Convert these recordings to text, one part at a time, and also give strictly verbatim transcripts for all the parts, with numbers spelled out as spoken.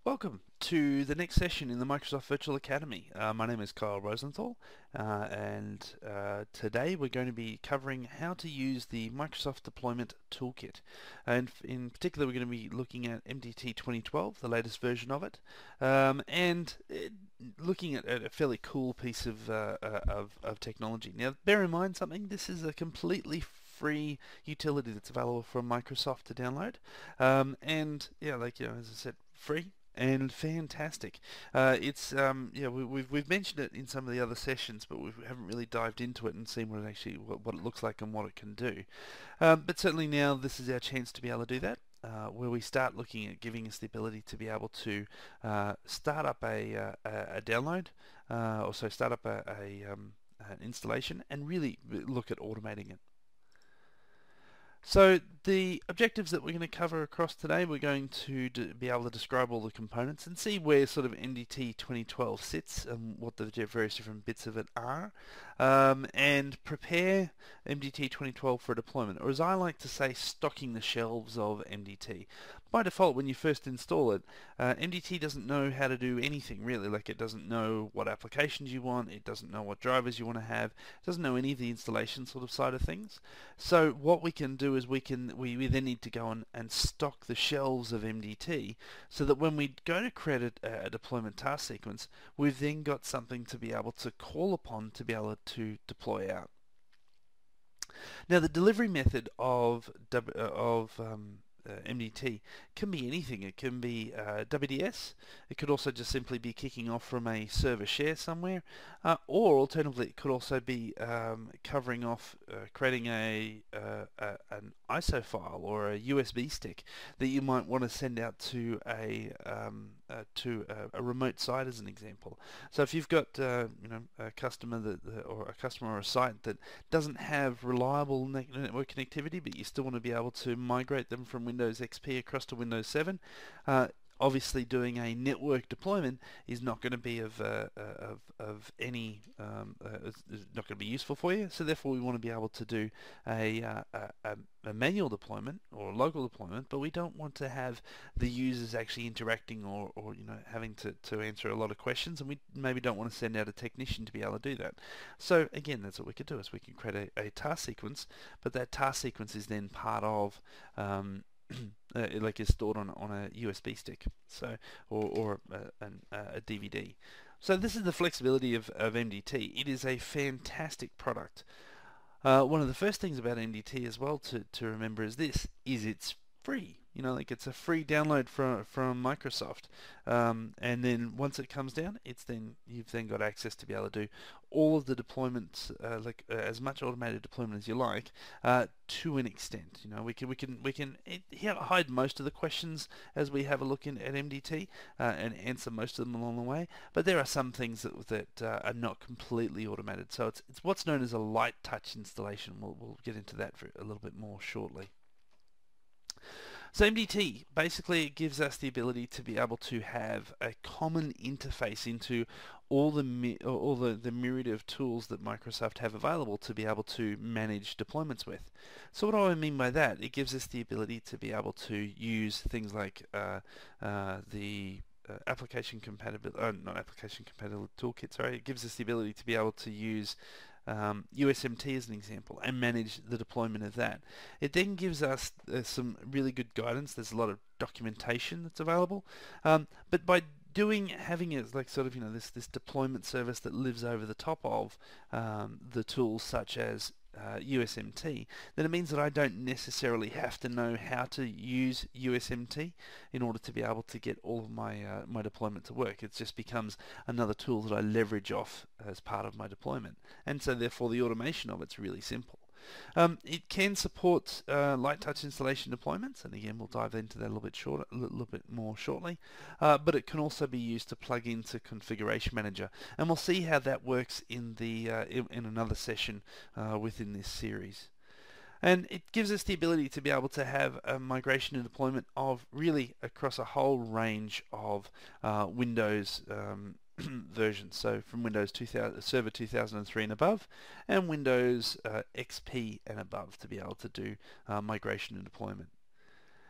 Welcome to the next session in the Microsoft Virtual Academy. Uh, my name is Kyle Rosenthal, uh, and uh, today we're going to be covering how to use the Microsoft Deployment Toolkit. And in particular, we're going to be looking at M D T twenty twelve, the latest version of it, um, and it, looking at, at a fairly cool piece of, uh, uh, of, of technology. Now, bear in mind something, this is a completely free utility that's available from Microsoft to download, um, and yeah, like you know, as I said, free and fantastic. Uh, it's um, yeah, we, we've we've mentioned it in some of the other sessions, but we haven't really dived into it and seen what it actually what, what it looks like and what it can do. Um, but certainly now this is our chance to be able to do that. Uh, where we start looking at giving us the ability to be able to uh, start up a, uh, a, a download, uh, also start up a, a um, an installation, and really look at automating it. So the objectives that we're going to cover across today, we're going to be able to describe all the components and see where sort of M D T twenty twelve sits and what the various different bits of it are, um, and prepare M D T twenty twelve for deployment, or as I like to say, stocking the shelves of M D T. By default, when you first install it, uh, M D T doesn't know how to do anything really. Like, it doesn't know what applications you want, it doesn't know what drivers you want to have, it doesn't know any of the installation sort of side of things. So what we can do is we can we, we then need to go on and stock the shelves of M D T, so that when we go to create a, a deployment task sequence, we've then got something to be able to call upon to be able to deploy out. Now, the delivery method of of um, uh, M D T can be anything. It can be uh, W D S. It could also just simply be kicking off from a server share somewhere, uh, or alternatively, it could also be um, covering off, uh, creating a, uh, a an I S O file or a U S B stick that you might want to send out to a um, uh, to a, a remote site, as an example. So if you've got uh, you know a customer that or a customer or a site that doesn't have reliable network connectivity, but you still want to be able to migrate them from Windows X P across to Windows seven, uh, obviously doing a network deployment is not going to be of uh, of, of any um, uh, is not going to be useful for you. So therefore, we want to be able to do a, uh, a, a manual deployment or a local deployment, but we don't want to have the users actually interacting or, or you know having to, to answer a lot of questions, and we maybe don't want to send out a technician to be able to do that. So again, that's what we could do, is we can create a, a task sequence, but that task sequence is then part of um, uh, like is stored on on a U S B stick, so or or a, a, a D V D. So this is the flexibility of, of M D T. It is a fantastic product. Uh, one of the first things about M D T as well to to remember is this: is it's free. You know, like, it's a free download from from Microsoft, um, and then once it comes down, it's then you've then got access to be able to do all of the deployments, uh, like uh, as much automated deployment as you like, uh, to an extent. You know, we can we can we can it, hide most of the questions as we have a look in at M D T uh, and answer most of them along the way. But there are some things that that uh, are not completely automated. So it's it's what's known as a light touch installation. We'll we'll get into that for a little bit more shortly. So M D T, basically, it gives us the ability to be able to have a common interface into all the all the, the myriad of tools that Microsoft have available to be able to manage deployments with. So what do I mean by that? It gives us the ability to be able to use things like uh, uh, the uh, application compatibility, uh, not application compatibility toolkit, sorry. It gives us the ability to be able to use Um, U S M T as an example and manage the deployment of that. It then gives us uh, some really good guidance. There's a lot of documentation that's available, um, but by doing having it like sort of you know this this deployment service that lives over the top of um, the tools such as uh, U S M T, then it means that I don't necessarily have to know how to use U S M T in order to be able to get all of my uh, my deployment to work. It just becomes another tool that I leverage off as part of my deployment, and so therefore the automation of it's really simple. Um, it can support uh, light touch installation deployments, and again we'll dive into that a little bit short, a little bit more shortly. Uh, but it can also be used to plug into Configuration Manager, and we'll see how that works in the uh, in, in another session uh, within this series. And it gives us the ability to be able to have a migration and deployment of really across a whole range of uh, Windows um, versions, so from Windows two thousand, Server two thousand three and above, and Windows uh, X P and above, to be able to do uh, migration and deployment.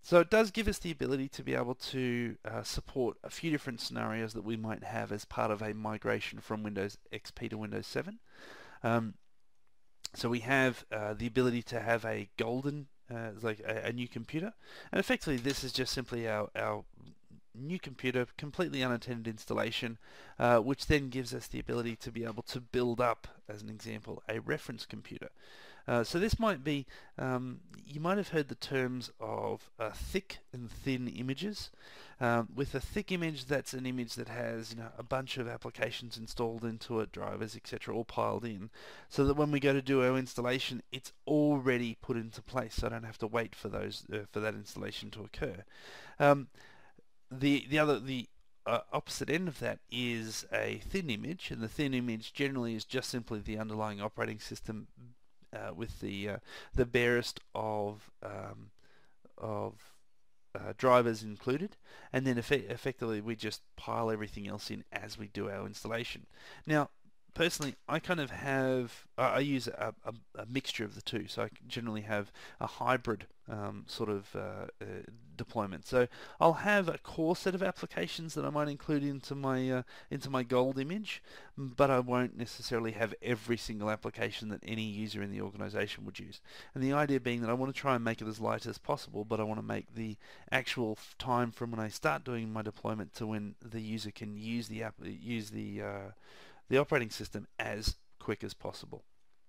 So it does give us the ability to be able to uh, support a few different scenarios that we might have as part of a migration from Windows X P to Windows seven. Um, so we have uh, the ability to have a golden, uh, like a, a new computer, and effectively this is just simply our, our new computer, completely unattended installation, uh, which then gives us the ability to be able to build up, as an example, a reference computer. Uh, so this might be, um, you might have heard the terms of uh, thick and thin images. Um, with a thick image, that's an image that has, you know, a bunch of applications installed into it, drivers, et cetera, all piled in, so that when we go to do our installation, it's already put into place. So I don't have to wait for those uh, for that installation to occur. Um, the the other the uh, opposite end of that is a thin image, and the thin image generally is just simply the underlying operating system uh, with the uh, the barest of um, of uh, drivers included, and then effect effectively we just pile everything else in as we do our installation. Now, personally, I kind of have, uh, I use a, a, a mixture of the two, so I generally have a hybrid um, sort of uh, uh, deployment. So I'll have a core set of applications that I might include into my uh, into my gold image, but I won't necessarily have every single application that any user in the organization would use. And the idea being that I want to try and make it as light as possible, but I want to make the actual time from when I start doing my deployment to when the user can use the app, use the uh, the operating system as quick as possible.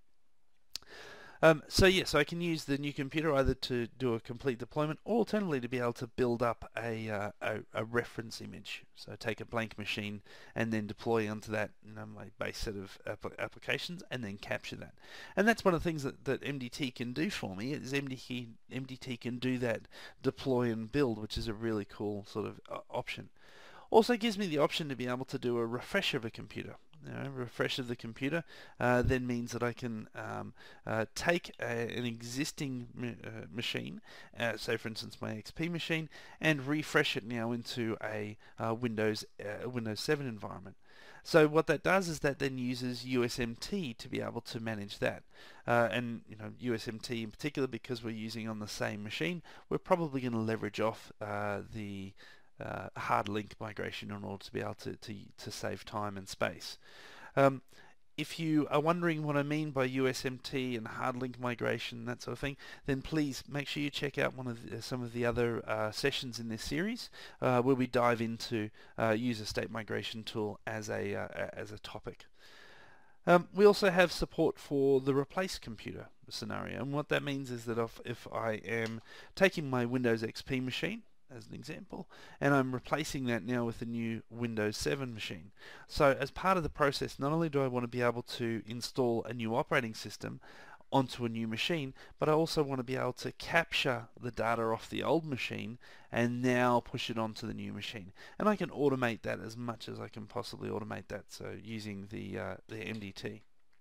Um, so yes, I can use the new computer either to do a complete deployment, or alternatively to be able to build up a, uh, a, a reference image. So take a blank machine and then deploy onto that, you know, my base set of app applications, and then capture that. And that's one of the things that, that M D T can do for me, is M D T, M D T can do that deploy and build, which is a really cool sort of uh, option. Also gives me the option to be able to do a refresh of a computer. You know, refresh of the computer uh, then means that I can um, uh, take a, an existing ma uh, machine, uh, say for instance my X P machine, and refresh it now into a uh, Windows uh, Windows seven environment. So what that does is that then uses U S M T to be able to manage that. Uh, and you know, U S M T in particular, because we're using on the same machine, we're probably going to leverage off uh, the Uh, hard link migration in order to be able to, to, to save time and space. Um, if you are wondering what I mean by U S M T and hard link migration, that sort of thing, then please make sure you check out one of the, some of the other uh, sessions in this series uh, where we dive into uh, user state migration tool as a, uh, as a topic. Um, we also have support for the replace computer scenario, and what that means is that if, if I am taking my Windows X P machine, as an example, and I'm replacing that now with a new Windows seven machine. So as part of the process, not only do I want to be able to install a new operating system onto a new machine, but I also want to be able to capture the data off the old machine and now push it onto the new machine. And I can automate that as much as I can possibly automate that, so using the, uh, the M D T.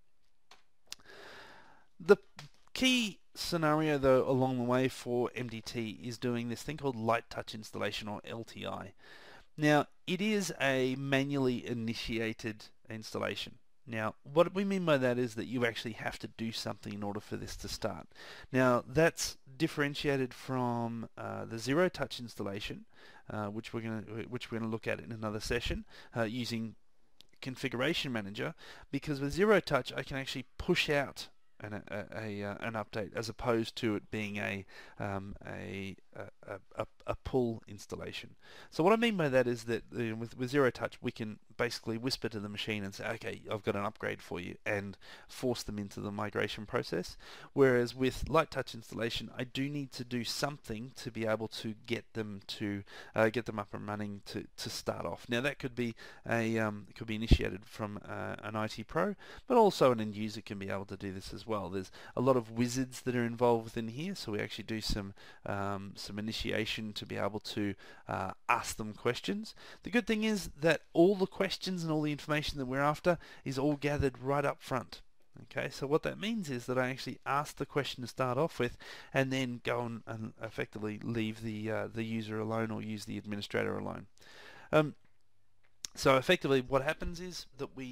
The key scenario though along the way for M D T is doing this thing called light touch installation, or L T I. Now it is a manually initiated installation. Now what we mean by that is that you actually have to do something in order for this to start. Now that's differentiated from uh, the zero touch installation, uh, which we're going to which we're going to look at in another session uh, using Configuration Manager, because with zero touch I can actually push out An, a, a, uh, an update, as opposed to it being a, um, a, a, a, a pull installation. So what I mean by that is that uh, with, with zero touch we can basically whisper to the machine and say, okay, I've got an upgrade for you, and force them into the migration process. Whereas with light touch installation, I do need to do something to be able to get them to uh, get them up and running to, to start off. Now that could be a um, it could be initiated from uh, an I T pro, but also an end user can be able to do this as well. There's a lot of wizards that are involved within here, so we actually do some um, some initiation to be able to uh, ask them questions. The good thing is that all the questions and all the information that we're after is all gathered right up front. Okay, so what that means is that I actually ask the question to start off with, and then go and, and effectively leave the uh, the user alone, or use the administrator alone. Um, so effectively what happens is that we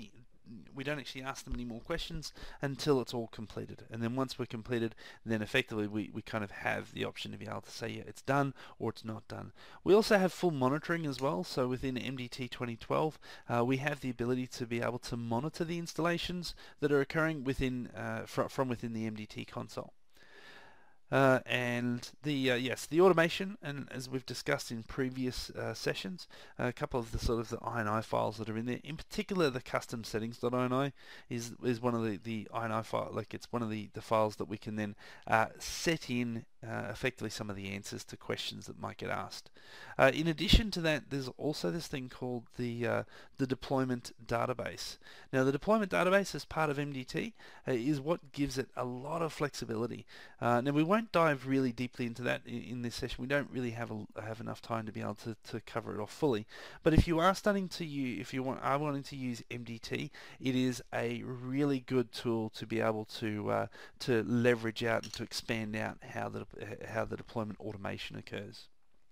we don't actually ask them any more questions until it's all completed. And then once we're completed, then effectively we, we kind of have the option to be able to say, yeah, it's done or it's not done. We also have full monitoring as well. So within M D T twenty twelve, uh, we have the ability to be able to monitor the installations that are occurring within uh, fr from within the M D T console. Uh, and the uh, yes, the automation, and as we've discussed in previous uh, sessions, a couple of the sort of the I N I files that are in there, in particular the custom settings.ini is is one of the the I N I file, like it's one of the the files that we can then uh, set in uh, effectively some of the answers to questions that might get asked. Uh, in addition to that, there's also this thing called the uh, the deployment database. Now, the deployment database as part of M D T uh, is what gives it a lot of flexibility. Uh, now, we won't dive really deeply into that in, in this session. We don't really have a, have enough time to be able to, to cover it off fully. But if you are starting to use, if you want, are wanting to use M D T, it is a really good tool to be able to uh, to leverage out and to expand out how the how the deployment automation occurs.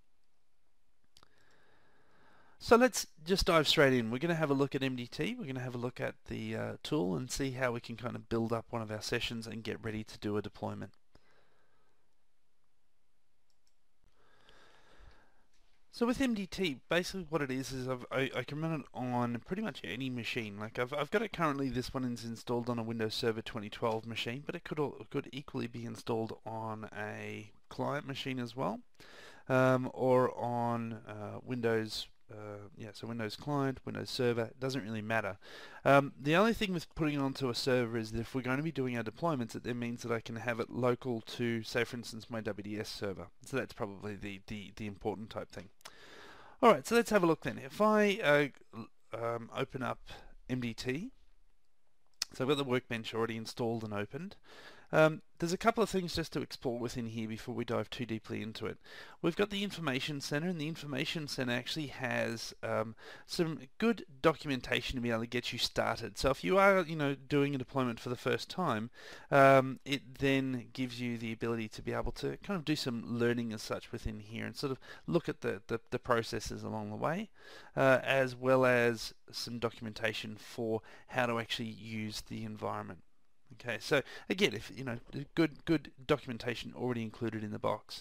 So let's just dive straight in. We're going to have a look at M D T. We're going to have a look at the uh, tool and see how we can kind of build up one of our sessions and get ready to do a deployment. So with M D T, basically what it is is I've, I, I can run it on pretty much any machine. Like I've, I've got it currently, this one is installed on a Windows Server twenty twelve machine, but it could, could equally be installed on a client machine as well, um, or on uh, Windows Uh, yeah, so Windows Client, Windows Server, it doesn't really matter. Um, the only thing with putting it onto a server is that if we're going to be doing our deployments, it then means that I can have it local to, say for instance, my W D S server. So that's probably the, the, the important type thing. Alright, so let's have a look then. If I uh, um, open up M D T, so I've got the workbench already installed and opened. Um, there's a couple of things just to explore within here before we dive too deeply into it. We've got the Information Center, and the Information Center actually has um, some good documentation to be able to get you started. So if you are, you know, doing a deployment for the first time, um, it then gives you the ability to be able to kind of do some learning as such within here and sort of look at the, the, the processes along the way, uh, as well as some documentation for how to actually use the environment. Okay, so again, if you know, good good documentation already included in the box.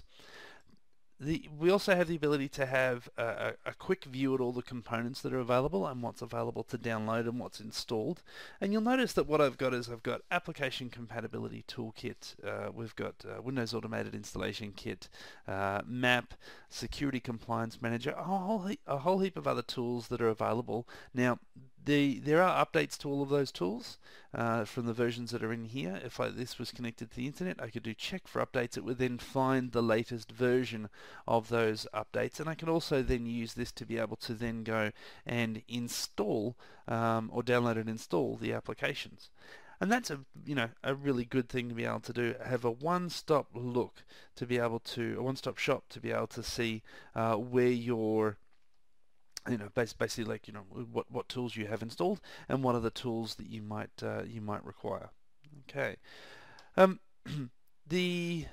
The, we also have the ability to have a, a quick view at all the components that are available and what's available to download and what's installed. And you'll notice that what I've got is I've got Application Compatibility Toolkit, uh, we've got uh, Windows Automated Installation Kit, uh, Map, Security Compliance Manager, a whole, heap, a whole heap of other tools that are available. Now, The, there are updates to all of those tools uh, from the versions that are in here. If I, this was connected to the internet, I could do check for updates. It would then find the latest version of those updates, and I can also then use this to be able to then go and install um, or download and install the applications. And that's a you know a really good thing to be able to do. Have a one-stop look to be able to a one-stop shop to be able to see uh, where your you know, basically like, you know, what, what tools you have installed and what are the tools that you might, uh, you might require. Okay. Um, the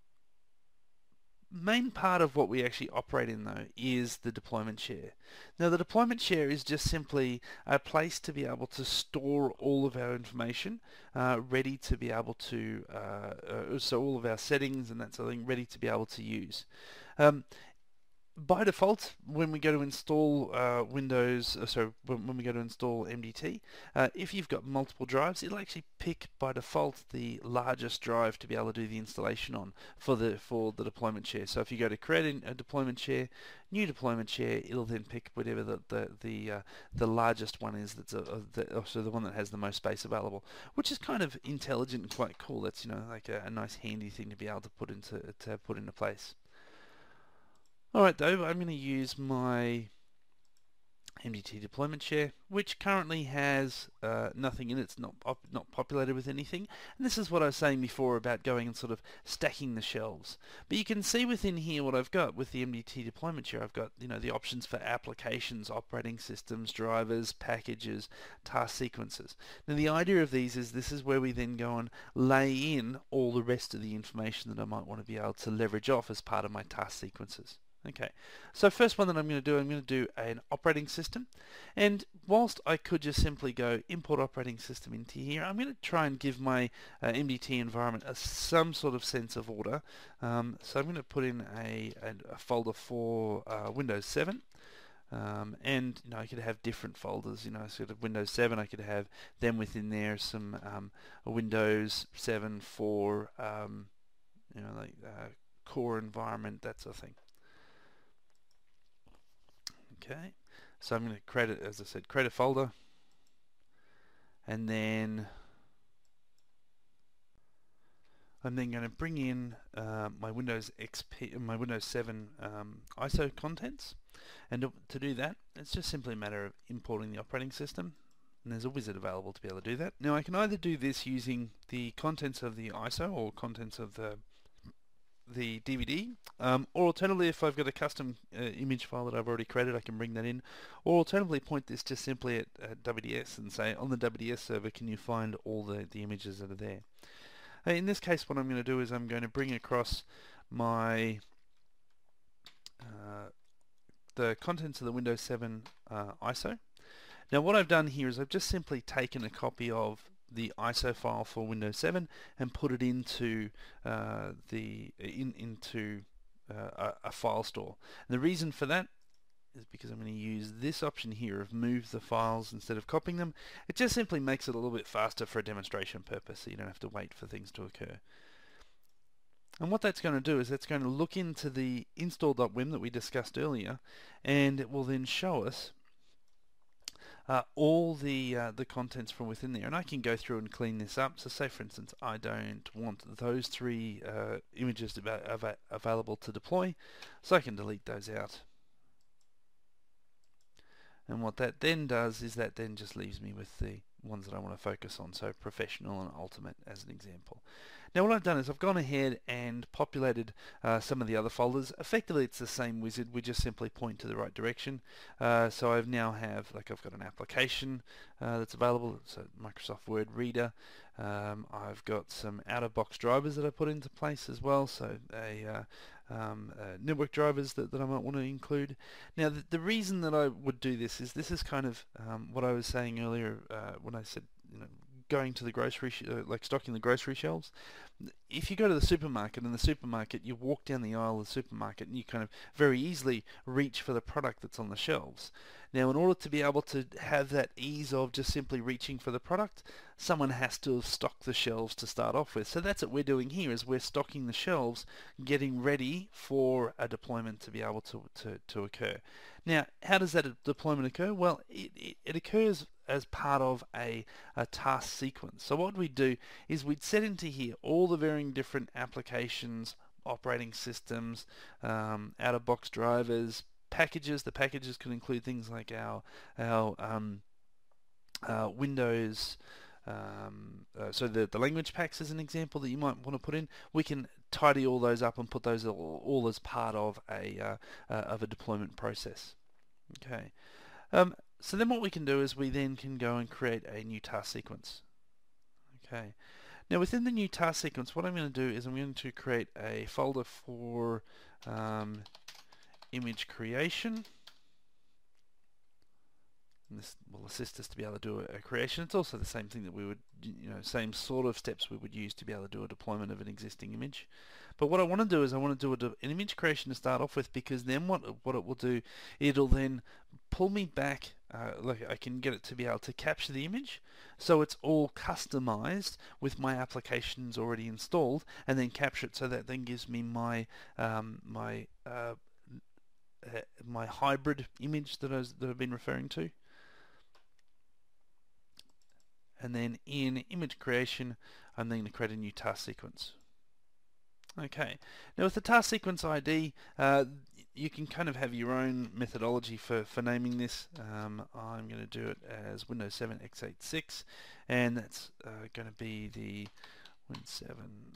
main part of what we actually operate in though is the deployment share. Now the deployment share is just simply a place to be able to store all of our information uh, ready to be able to, uh, uh, so all of our settings and that sort of thing ready to be able to use. Um, By default, when we go to install uh, Windows, uh, so when, when we go to install M D T, uh, if you've got multiple drives, it'll actually pick by default the largest drive to be able to do the installation on for the for the deployment share. So if you go to create a deployment share, new deployment share, it'll then pick whatever the the the, uh, the largest one is. That's a, a, the, so the one that has the most space available, which is kind of intelligent and quite cool. That's you know like a, a nice handy thing to be able to put into to put into place. Alright though, I'm going to use my M D T deployment share, which currently has uh, nothing in it. It's not, op not populated with anything. And this is what I was saying before about going and sort of stacking the shelves. But you can see within here what I've got with the M D T deployment share. I've got you know the options for applications, operating systems, drivers, packages, task sequences. Now the idea of these is this is where we then go and lay in all the rest of the information that I might want to be able to leverage off as part of my task sequences. Okay, so first one that I'm going to do, I'm going to do an operating system, and whilst I could just simply go import operating system into here, I'm going to try and give my uh, M D T environment a, some sort of sense of order. Um, so I'm going to put in a, a, a folder for uh, Windows seven. Um, and you know, I could have different folders. You know, sort of Windows seven. I could have them within there. Some um, a Windows seven for um, you know, like uh, core environment, that sort of thing. Okay, so I'm going to create it, as I said, create a folder, and then I'm then going to bring in uh, my Windows X P, my Windows seven um, I S O contents, and to, to do that, it's just simply a matter of importing the operating system, and there's a wizard available to be able to do that. Now I can either do this using the contents of the I S O or contents of the the D V D, um, or alternatively, if I've got a custom uh, image file that I've already created, I can bring that in, or alternatively point this just simply at, at W D S and say, on the W D S server, can you find all the, the images that are there? Uh, in this case, what I'm going to do is I'm going to bring across my uh, the contents of the Windows seven uh, I S O. Now what I've done here is I've just simply taken a copy of the I S O file for Windows seven and put it into uh, the in, into uh, a, a file store. And the reason for that is because I'm going to use this option here of move the files instead of copying them. It just simply makes it a little bit faster for a demonstration purpose, so you don't have to wait for things to occur. And what that's going to do is it's going to look into the install.wim that we discussed earlier, and it will then show us Uh, all the uh, the contents from within there, and I can go through and clean this up. So say for instance I don't want those three uh, images to be av available to deploy, so I can delete those out. And what that then does is that then just leaves me with the ones that I want to focus on, so professional and ultimate as an example. Now what I've done is I've gone ahead and populated uh, some of the other folders. Effectively it's the same wizard, we just simply point to the right direction. Uh, so I now have, like I've got an application uh, that's available, so Microsoft Word Reader. Um, I've got some out-of-box drivers that I put into place as well, so a uh, Um, uh, network drivers that, that I might want to include. Now the, the reason that I would do this is this is kind of um, what I was saying earlier uh, when I said, you know, going to the grocery, sh uh, like stocking the grocery shelves. If you go to the supermarket, in the supermarket you walk down the aisle of the supermarket and you kind of very easily reach for the product that's on the shelves. Now in order to be able to have that ease of just simply reaching for the product, someone has to have stocked the shelves to start off with. So that's what we're doing here, is we're stocking the shelves, getting ready for a deployment to be able to, to, to occur. Now how does that deployment occur? Well, it, it, it occurs as part of a, a task sequence. So what we do is we'd set into here all the varying different applications, operating systems, um, out-of-box drivers, packages. The packages could include things like our our um, uh, Windows, um, uh, so the, the language packs as an example that you might want to put in. We can tidy all those up and put those all, all as part of a uh, uh, of a deployment process. Okay. Um, so then what we can do is we then can go and create a new task sequence. Okay. Now within the new task sequence, what I'm going to do is I'm going to create a folder for um, image creation. And this will assist us to be able to do a, a creation. It's also the same thing that we would, you know, same sort of steps we would use to be able to do a deployment of an existing image. But what I want to do is I want to do a, an image creation to start off with, because then what what it will do, it'll then pull me back, uh, like I can get it to be able to capture the image, so it's all customized with my applications already installed, and then capture it so that then gives me my um, my uh, uh, my hybrid image that, I was, that I've been referring to. And then in image creation, I'm then going to create a new task sequence. Okay, now with the task sequence I D, uh, you can kind of have your own methodology for, for naming this. Um, I'm going to do it as Windows seven x eighty-six, and that's uh, going to be the Win seven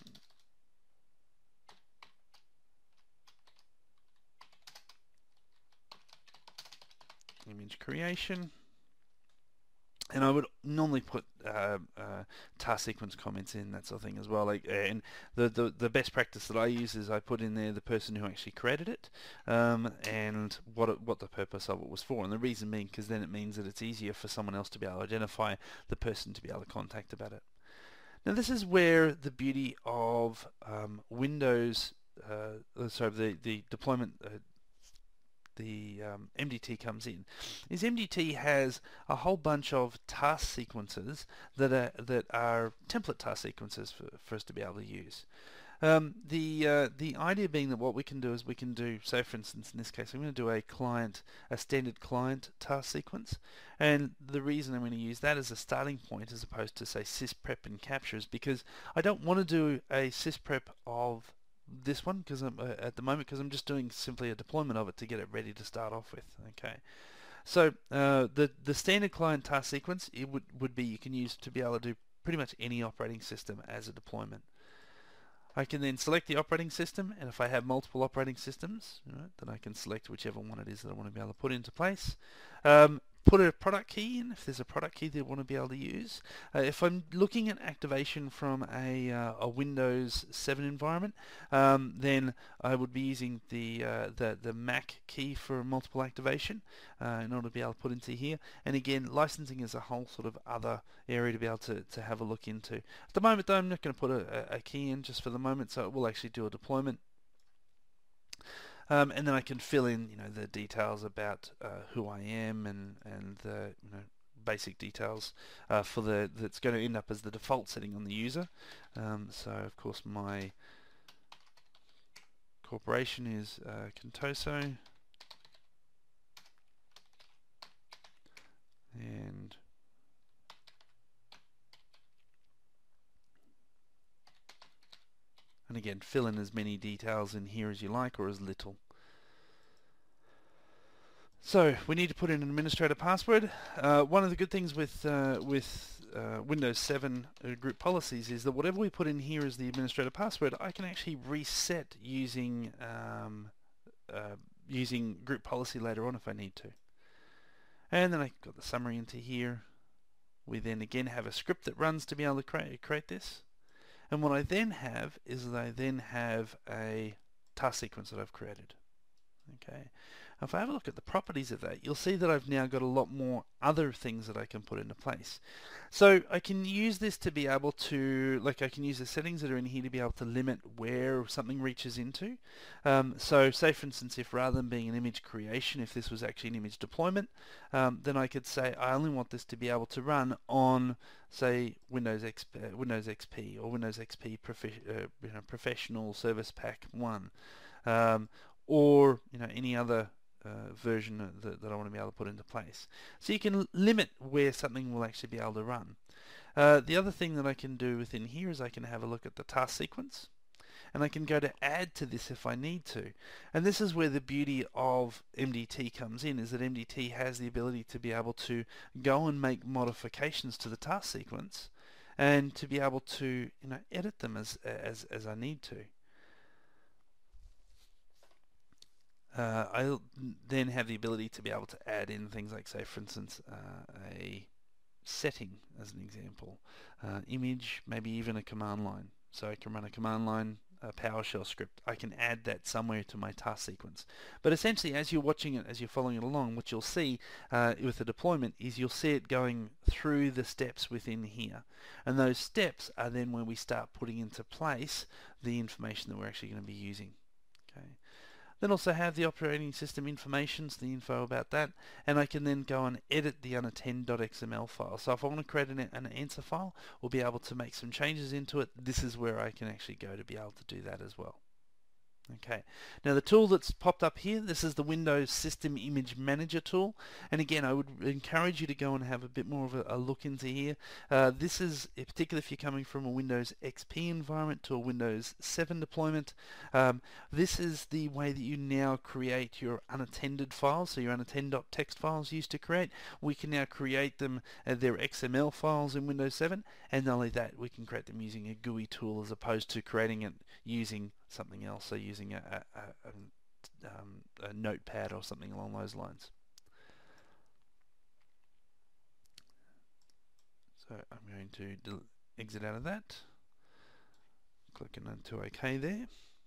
image creation. And I would normally put uh, uh, task sequence comments in, that sort of thing as well. Like, and the, the the best practice that I use is I put in there the person who actually created it, um, and what it, what the purpose of it was for. And the reason being, because then it means that it's easier for someone else to be able to identify the person to be able to contact about it. Now, this is where the beauty of um, Windows, uh, sorry, the the deployment. Uh, the um, M D T comes in, is M D T has a whole bunch of task sequences that are that are template task sequences for, for us to be able to use. Um, the uh, the idea being that what we can do is we can do, say for instance in this case, I'm going to do a client, a standard client task sequence, and the reason I'm going to use that as a starting point as opposed to say sysprep and capture is because I don't want to do a sysprep of this one because I'm uh, at the moment because I'm just doing simply a deployment of it to get it ready to start off with. Okay, so uh, the the standard client task sequence it would would be you can use to be able to do pretty much any operating system as a deployment. I can then select the operating system, and if I have multiple operating systems, you know, then I can select whichever one it is that I want to be able to put into place. Um, put a product key in if there's a product key that I want to be able to use. Uh, if I'm looking at activation from a, uh, a Windows seven environment, um, then I would be using the, uh, the the Mac key for multiple activation uh, in order to be able to put into here. And again, licensing is a whole sort of other area to be able to, to have a look into. At the moment though, I'm not going to put a, a key in just for the moment, so it will actually do a deployment. Um, and then I can fill in, you know, the details about uh, who I am and and the you know basic details uh, for the that's going to end up as the default setting on the user. Um, so of course my corporation is uh, Contoso, and and again fill in as many details in here as you like or as little. So we need to put in an administrator password. Uh, one of the good things with uh, with uh, Windows seven uh, group policies is that whatever we put in here as the administrator password, I can actually reset using um, uh, using group policy later on if I need to. And then I got the summary into here. We then again have a script that runs to be able to create, create this. And what I then have is that I then have a task sequence that I've created. Okay. If I have a look at the properties of that, you'll see that I've now got a lot more other things that I can put into place. So I can use this to be able to, like I can use the settings that are in here to be able to limit where something reaches into. Um, so say for instance, if rather than being an image creation, if this was actually an image deployment, um, then I could say I only want this to be able to run on, say, Windows X P, uh, Windows X P or Windows X P Profe uh, you know, Professional Service Pack one, um, or you know any other Uh, version that, that I want to be able to put into place. So you can limit where something will actually be able to run. Uh, the other thing that I can do within here is I can have a look at the task sequence, and I can go to add to this if I need to. And this is where the beauty of M D T comes in, is that M D T has the ability to be able to go and make modifications to the task sequence and to be able to you know edit them as as, as I need to. Uh, I'll then have the ability to be able to add in things like, say, for instance, uh, a setting as an example, uh, image, maybe even a command line. So I can run a command line, a PowerShell script. I can add that somewhere to my task sequence. But essentially, as you're watching it, as you're following it along, what you'll see uh, with the deployment is you'll see it going through the steps within here. And those steps are then when we start putting into place the information that we're actually going to be using. Okay. Then also have the operating system information, so the info about that, and I can then go and edit the unattend.xml file. So if I want to create an, an answer file or be able to make some changes into it, this is where I can actually go to be able to do that as well. Okay, now the tool that's popped up here, this is the Windows System Image Manager tool, and again I would encourage you to go and have a bit more of a, a look into here. Uh, this is, particularly if you're coming from a Windows X P environment to a Windows seven deployment, um, this is the way that you now create your unattended files, so your unattend.txt files used to create. We can now create them, uh, they're X M L files in Windows seven, and not only that, we can create them using a G U I tool as opposed to creating it using something else, so using a, a, a, um, a notepad or something along those lines. So I'm going to exit out of that, clicking into OK there.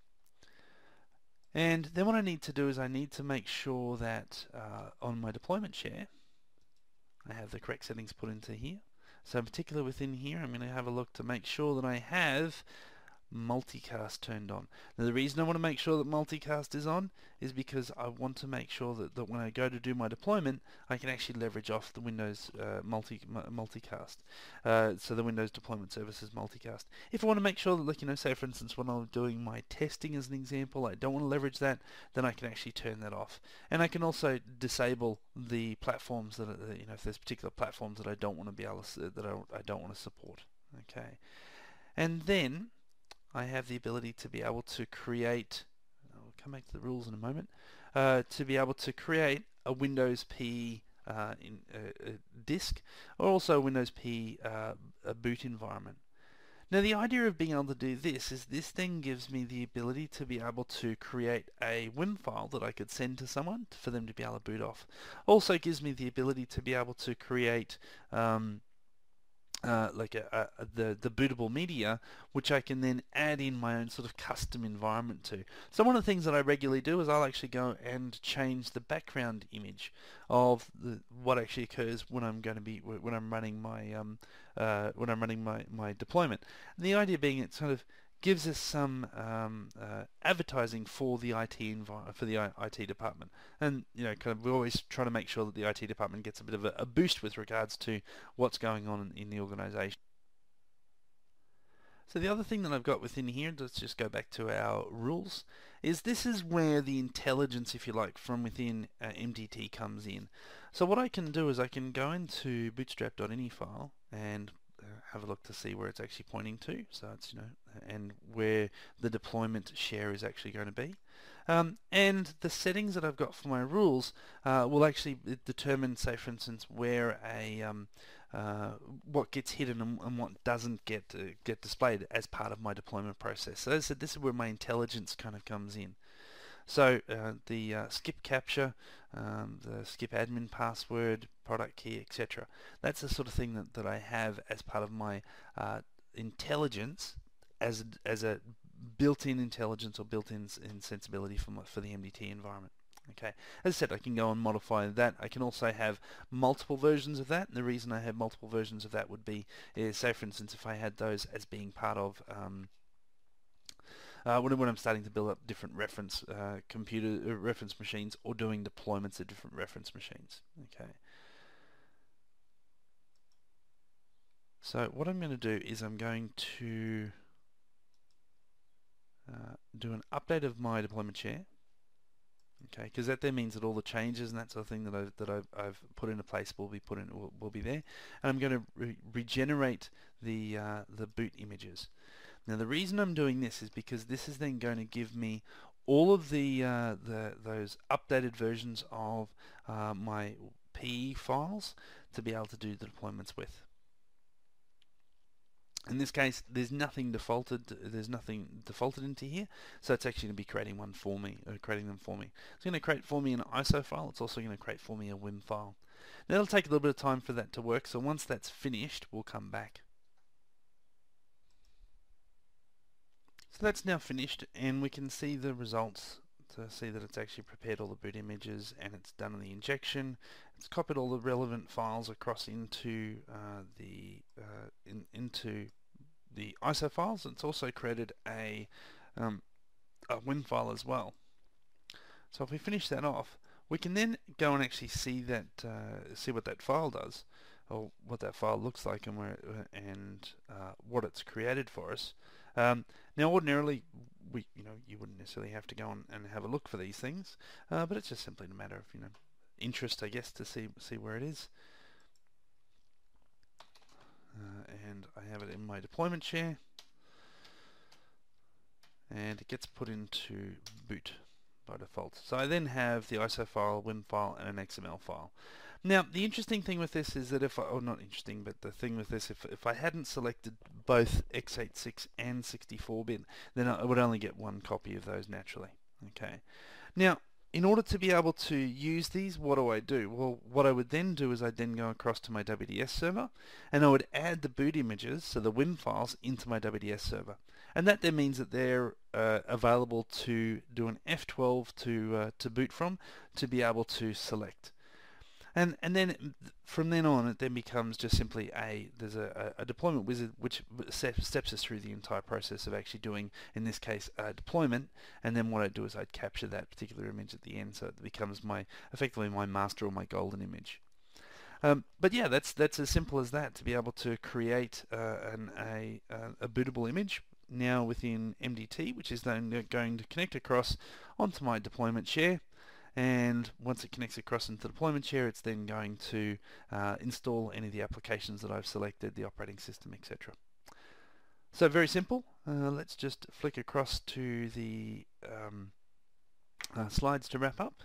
And then what I need to do is I need to make sure that uh, on my deployment share, I have the correct settings put into here. So in particular within here, I'm going to have a look to make sure that I have multicast turned on. Now the reason I want to make sure that multicast is on is because I want to make sure that, that when I go to do my deployment, I can actually leverage off the Windows uh, multi multicast. Uh, so the Windows Deployment Services multicast. If I want to make sure that, like, you know, say for instance when I'm doing my testing as an example, I don't want to leverage that, then I can actually turn that off. And I can also disable the platforms that are, you know, if there's particular platforms that I don't want to be able to, that I, I don't want to support. Okay, and then I have the ability to be able to create, I'll come back to the rules in a moment, uh, to be able to create a Windows P uh, in, uh, a disk, or also a Windows P uh, a boot environment. Now the idea of being able to do this is this then gives me the ability to be able to create a Win file that I could send to someone for them to be able to boot off. Also gives me the ability to be able to create um, Uh, like a, a, the, the bootable media, which I can then add in my own sort of custom environment to. So one of the things that I regularly do is I'll actually go and change the background image of the, what actually occurs when I'm going to be when I'm running my um, uh, when I'm running my my deployment. And the idea being it sort of gives us some um, uh, advertising for the I T envi for the I T department, and you know, kind of we always try to make sure that the I T department gets a bit of a, a boost with regards to what's going on in, in the organisation. So the other thing that I've got within here, let's just go back to our rules, is this is where the intelligence, if you like, from within uh, M D T comes in. So what I can do is I can go into bootstrap.ini file and have a look to see where it's actually pointing to, so it's, you know, and where the deployment share is actually going to be. Um, and the settings that I've got for my rules uh, will actually determine, say for instance, where a um, uh, what gets hidden and, and what doesn't get uh, get displayed as part of my deployment process. So as I said, this is where my intelligence kind of comes in. So uh, the uh, skip capture, um, the skip admin password, product key, et cetera. That's the sort of thing that, that I have as part of my uh, intelligence, as a, as a built-in intelligence or built-in in sensibility for my, for the M D T environment. Okay, as I said, I can go and modify that. I can also have multiple versions of that, and the reason I have multiple versions of that would be, is, say for instance, if I had those as being part of um, Uh, when, when I'm starting to build up different reference uh, computer uh, reference machines, or doing deployments of different reference machines. Okay. So what I'm going to do is I'm going to uh, do an update of my deployment share. Okay, because that then means that all the changes and that sort of thing that I've that I've, I've put into place will be put in will, will be there, and I'm going to re regenerate the uh, the boot images. Now the reason I'm doing this is because this is then going to give me all of the uh, the those updated versions of uh, my P E files to be able to do the deployments with. In this case, there's nothing defaulted. There's nothing defaulted into here, so it's actually going to be creating one for me, or creating them for me. It's going to create for me an I S O file. It's also going to create for me a Wim file. Now it'll take a little bit of time for that to work. So once that's finished, we'll come back. So that's now finished, and we can see the results to see that it's actually prepared all the boot images, and it's done the injection. It's copied all the relevant files across into uh, the uh, in, into the I S O files. It's also created a, um, a Win file as well. So if we finish that off, we can then go and actually see that uh, see what that file does, or what that file looks like, and where and uh, what it's created for us. Um, now, ordinarily, we you know you wouldn't necessarily have to go on and have a look for these things, uh, but it's just simply a matter of you know interest, I guess, to see see where it is. Uh, and I have it in my deployment share, and it gets put into boot by default. So I then have the I S O file, Win file, and an X M L file. Now, the interesting thing with this is that if I, or not interesting, but the thing with this, if, if I hadn't selected both x eighty-six and sixty-four bit, then I would only get one copy of those naturally. Okay. Now, in order to be able to use these, what do I do? Well, what I would then do is I'd then go across to my W D S server, and I would add the boot images, so the Wim files, into my W D S server. And that then means that they're uh, available to do an F twelve to uh, to boot from, to be able to select. And and then from then on, it then becomes just simply a there's a, a deployment wizard which steps us through the entire process of actually doing, in this case, a deployment. And then what I do is I'd capture that particular image at the end, so it becomes my effectively my master or my golden image. Um, but yeah, that's that's as simple as that, to be able to create uh, an, a a bootable image now within M D T, which is then going to connect across onto my deployment share. And once it connects across into the deployment share, it's then going to uh, install any of the applications that I've selected, the operating system, et cetera. So very simple. Uh, let's just flick across to the um, uh, slides to wrap up.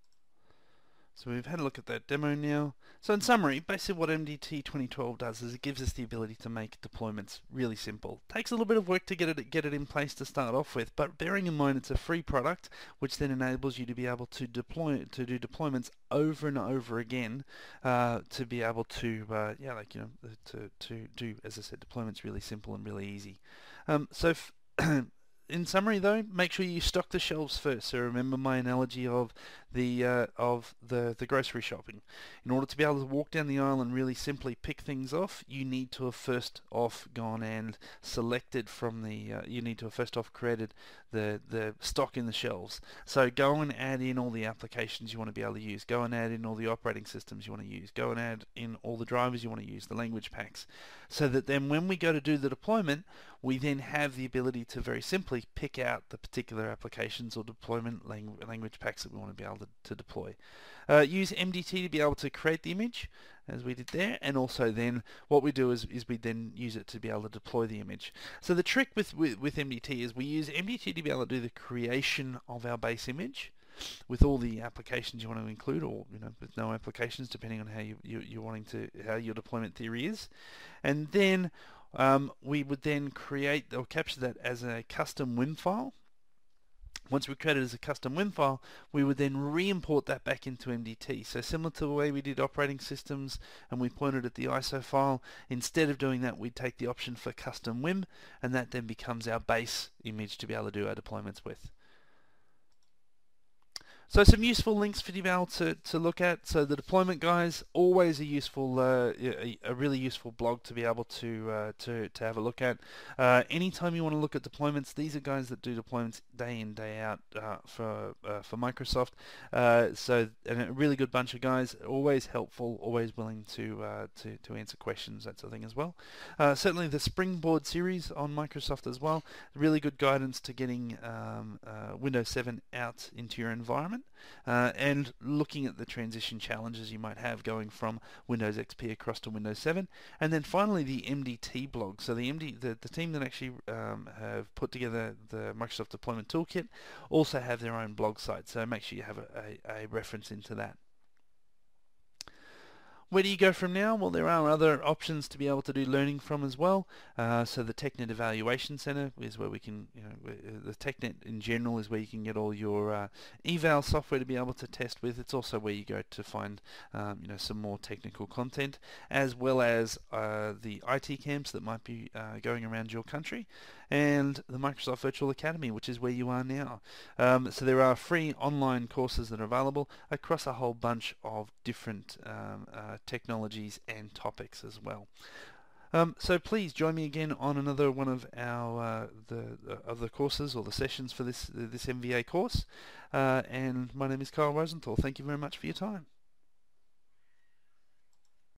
So we've had a look at that demo now. So in summary, basically what M D T twenty twelve does is it gives us the ability to make deployments really simple. Takes a little bit of work to get it get it in place to start off with, but bearing in mind it's a free product, which then enables you to be able to deploy to do deployments over and over again, uh, to be able to uh, yeah, like you know, to to do, as I said, deployments really simple and really easy. Um, so. F In summary, though, make sure you stock the shelves first. So remember my analogy of the uh, of the the grocery shopping. In order to be able to walk down the aisle and really simply pick things off, you need to have first off gone and selected from the. Uh, you need to have first off created the the stock in the shelves. So go and add in all the applications you want to be able to use. Go and add in all the operating systems you want to use. Go and add in all the drivers you want to use, the language packs, so that then when we go to do the deployment, we then have the ability to very simply pick out the particular applications or deployment lang language packs that we want to be able to, to deploy. Uh, use M D T to be able to create the image, as we did there, and also then what we do is, is we then use it to be able to deploy the image. So the trick with, with, with M D T is we use M D T to be able to do the creation of our base image with all the applications you want to include, or you know, with no applications, depending on how you, you you're wanting to how your deployment theory is, and then um, we would then create or capture that as a custom Wim file. Once we create it as a custom Wim file, we would then re-import that back into M D T. So similar to the way we did operating systems and we pointed at the I S O file, instead of doing that, we'd take the option for custom Wim, and that then becomes our base image to be able to do our deployments with. So some useful links for you to be able to, to look at. So the deployment guys, always a useful, uh, a, a really useful blog to be able to uh, to to have a look at. Uh, anytime you want to look at deployments, these are guys that do deployments day in, day out uh, for uh, for Microsoft. Uh, so and a really good bunch of guys, always helpful, always willing to uh, to to answer questions, that sort of thing as well. Uh, certainly the Springboard series on Microsoft as well, really good guidance to getting um, uh, Windows seven out into your environment. Uh, and looking at the transition challenges you might have going from Windows X P across to Windows seven, and then finally the M D T blog. So the M D, the, the team that actually um, have put together the Microsoft Deployment Toolkit also have their own blog site. So make sure you have a, a, a reference into that. Where do you go from now? Well, there are other options to be able to do learning from as well. Uh, so the TechNet Evaluation Center is where we can, you know, the TechNet in general is where you can get all your uh, eval software to be able to test with. It's also where you go to find, um, you know, some more technical content, as well as uh, the I T camps that might be uh, going around your country, and the Microsoft Virtual Academy, which is where you are now. Um, so there are free online courses that are available across a whole bunch of different um, uh, technologies and topics as well. Um, so please join me again on another one of our uh, the uh, of the courses or the sessions for this this M V A course. Uh, and my name is Kyle Rosenthal. Thank you very much for your time.